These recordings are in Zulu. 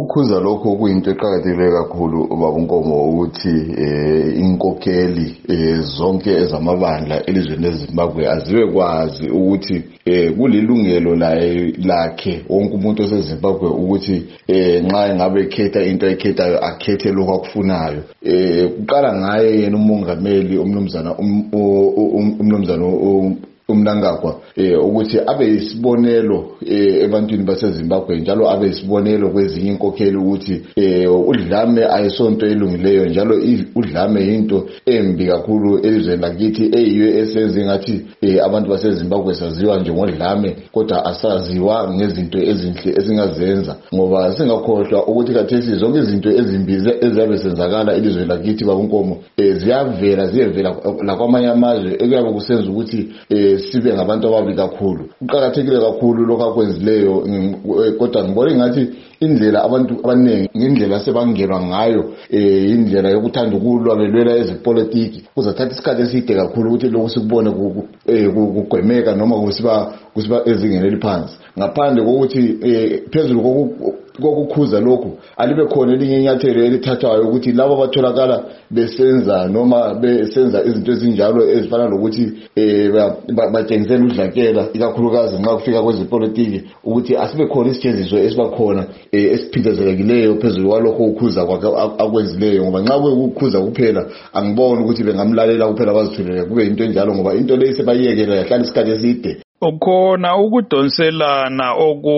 ukukhuza lokho kuyinto eqhakathekile kakhulu baba uNkomo ukuthi inkokheli zonke ezamabandla elizweni leZimbabwe aziwe kwazi ukuthi kulilungelo lakhe wonke umuntu oseZimbabwe ukuthi nxa ngabe ekhetha into ayikhethayo akhethe lokho akufunayo. Kuqala ngaye yena umongameli umnumzana uMnangagwa ukuthi abe isibonelo ebantwini baseZimbabwe njalo abe isibonelo kwezinye inkokheli ukuthi udlame ayisonto elungileyo njalo udlame into embi kakhulu elizweni lakithi eyiyo esenze ngathi abantu baseZimbabwe saziwa njengodlame kodwa asaziwa ngezinto ezinhle esingazenza ngoba singakhohlwa ukuthi kathesi zonke izinto ezimbi ezabe senzakala elizweni lakithi baba uNkomo ziyevela lakwamanye amazwe ekuyabe kusenza ukuthi sibe ngabantu ababi kakhulu. Kuqhakathekile kakhulu lokho akwenzileyo kodwa ngibona ngathi indlela abantu abaningi indlela sebangelwa ngayo indlela yokuthanda ukulwa belwela ezepolitiki kuzathatha isikhathi eside kakhulu ukuthi lokho sikubone kugwemeka noma kusiba ezingeni eliphansi ngaphandle kokuthi phezulu kokukhuza lokho alibe khona elinye inyathelo elithathwayo ukuthi labo abatholakala besenza noma besenza izinto ezinjalo ezifana nokuthi batshengisela udlakela ikakhulukazi nxa kufika kwezepolitiki ukuthi asibe khona isitshenziso esibakhona esiphindezelekileyo phezulu kwalokho ukukhuza kwakhe akwenzileyo ngoba nxa kukukhuza kuphela angiboni ukuthi bengamlalela kuphela bazithulele kube into enjalo ngoba into leyo sebayiyekela yahlala isikhathi eside. Khona ukudonselana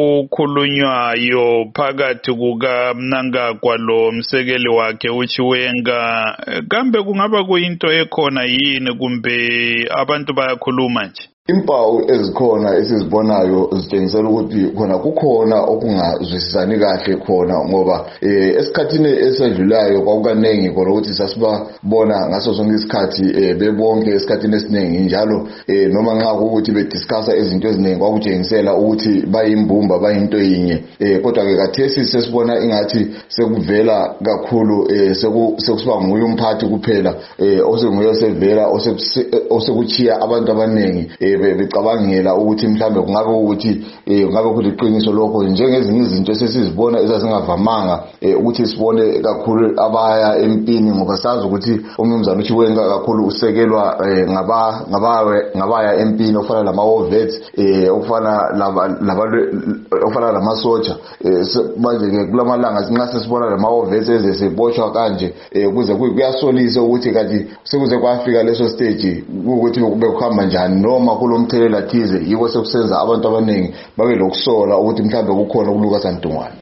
okukhulunywayo phakathi kukaMnangagwa lo msekeli wakhe uChiwenga kambe kungaba kuyinto ekhona yini kumbe abantu bayakhuluma nje? Impawu ezikhona esizibonayo zitshengisela ukuthi khona kukhona okungazwisisani kahle khona ngoba esikhathini esedlulayo kwakukanengi khona ukuthi sasibabona ngaso sonke isikhathi bebonke esikhathini esiningi njalo noma nxa ukuthi bediscussa izinto eziningi kwakutshengisela ukuthi bayimbumba bayinto yinye kodwa ke kathesi sesibona ingathi sekuvela kakhulu sekusiba nguye umphathi kuphela osenguye sevela osekuchiya abantu abaningi becabangela ukuthi mhlambe kungabe ukuthi ngabe kuliqiniso lokho njengezinye izinto esesizibona ezasingavamanga ukuthi sibone kakhulu abaya empini ngoba sazi ukuthi umnumzana uChiwenga kakhulu usekelwa ngabaya empini ofana lama-vets ofana lamasotsha manje ke kulamalanga nxa sesibona lama-vets ezeseboshwa kanje kuze kuyasolisa ukuthi kanti sekuze kwafika leso stage ukuthi bekuhamba njani noma kulomthelela thize yiko sekusenza abantu abaningi babe lokusola ukuthi mhlambe kukhona ukuluka santungwane.